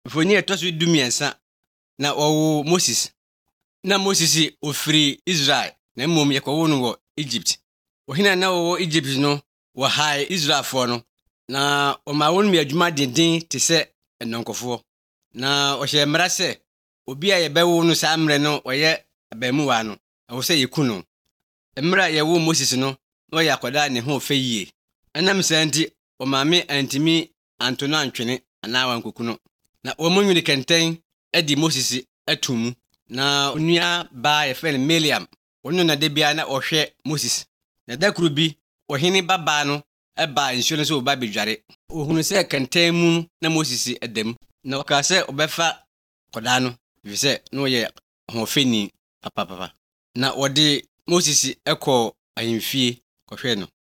Mfoni etoso dumiensa na owo Moses. Na Moses ofiri Israel na mmom yekowo no wo Egypt. Ohina na wo Egypt no wo hai Israel fo no na o ma won mi adwuma dindin te se enonkofo. Na o hye mmara se obi a yebewo no sa mmre no oye abamuwa no wo se yeku no. Mmra yewo Moses no no yakoda ne ho fe yie. Enam santi o ma me antimi antono antwene ana wankoku no. Na o munwini kenten edi Moses atumu. Na onua ba ye fe Miriam ono na debia na ohwe Moses. Na dakuru bi ohene baba no eba nsuo no so oba bedware. Ohunu se kenten mu na Moses edam. Na oka se obefa koda no bi se no ye hofeni papa. Na wode Moses ekọ ahemfie kohwe no.